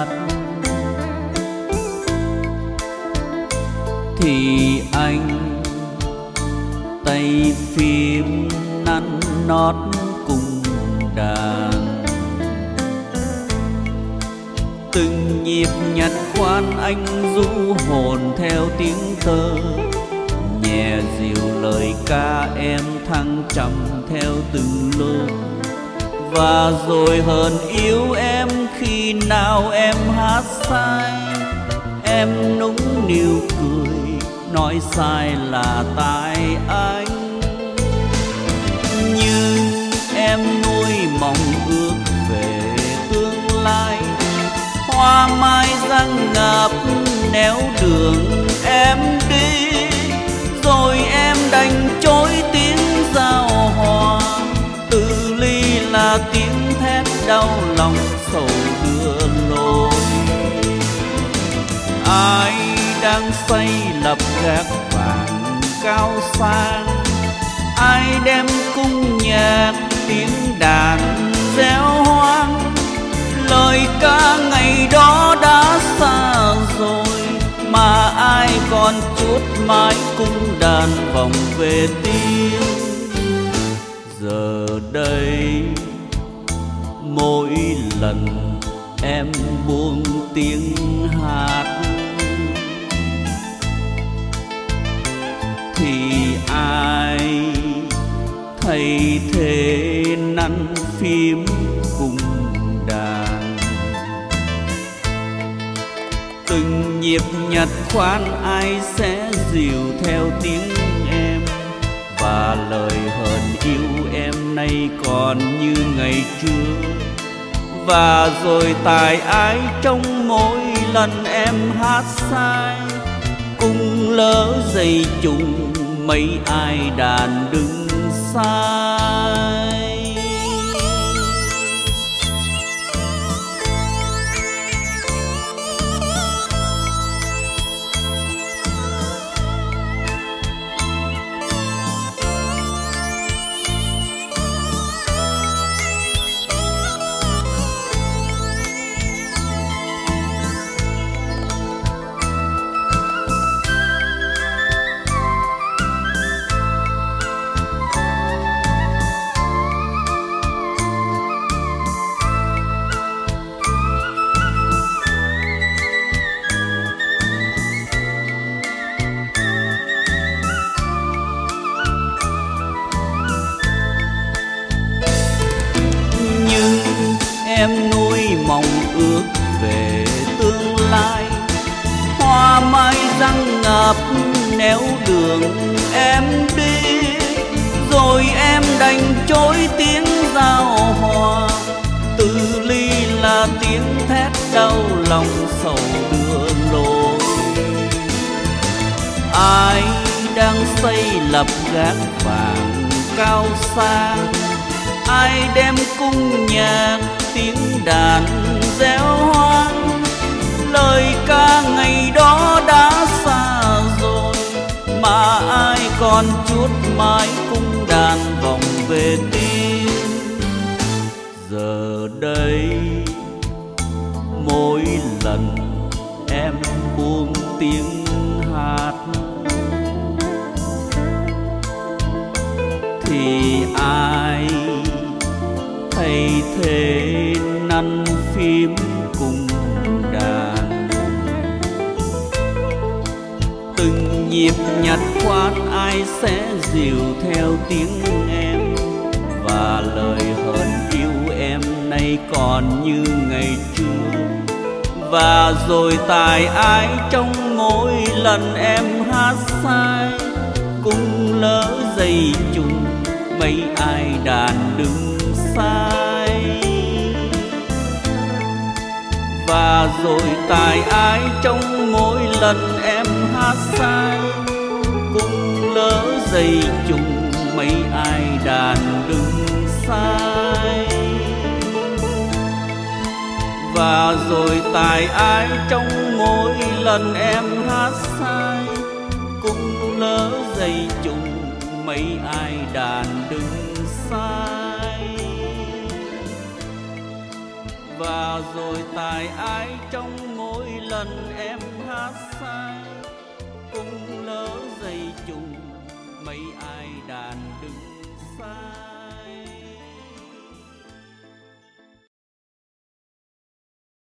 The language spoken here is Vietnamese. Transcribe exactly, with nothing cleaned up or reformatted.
hát thì anh tay phím nắn nót cùng đàn. Từng nhịp nhặt khoan anh du hồn theo tiếng tơ, nhẹ dịu lời ca em thăng trầm theo từng lô. Và rồi hờn yêu em khi nào em hát sai, em nũng nịu cười nói sai là tại anh. Nhưng em nuôi mong ước về tương lai, hoa mai răng ngập néo đường em đi. Rồi em đành chối tiếng giao hòa, từ ly là tiếng thét đau lòng sầu đưa lối. Ai đang xây lập gác vàng cao sang, ai đem cung nhạc tiếng đàn réo hoang. Lời ca ngày đó đã xa rồi, mà ai còn chút mãi cung đàn vòng về tiếng. Giờ đây mỗi lần em buông tiếng hát thì ai thay thế nắn phím cùng đàn. Từng nhịp nhặt khoan ai sẽ dìu theo tiếng em, và lời hờn yêu em nay còn như ngày trước. Và rồi tài ái trong mỗi lần em hát sai, cung lỡ dây trùng mấy ai đàn đứng sai. Em nuôi mong ước về tương lai, hoa mai răng ngập néo đường em đi. Rồi em đành chối tiếng giao hòa, từ ly là tiếng thét đau lòng sầu đưa lối. Ai đang xây lập gác vàng cao sang, ai đem cung nhạc tiếng đàn réo hoang. Lời ca ngày đó đã xa rồi, mà ai còn chút mãi cung đàn vòng về tiếng. Giờ đây mỗi lần em buông tiếng hát thì ai thay thế nắn phím cùng đàn. Từng nhịp nhặt khoan ai sẽ dìu theo tiếng em, và lời hờn yêu em nay còn như ngày trước. Và rồi tài ái trong mỗi lần em hát sai, cung lỡ dây trùng mấy ai đàn đứng sai. Và rồi tài ái trong mỗi lần em hát sai, cung lỡ dây trùng mấy ai đàn đứng sai. Và rồi tài ái trong mỗi lần em hát sai, cung lỡ dây trùng mấy ai đàn đứng sai. và rồi tài ai trong mỗi lần em hát sai. Cũng lỡ dây trùng mấy ai đàn đứng xa.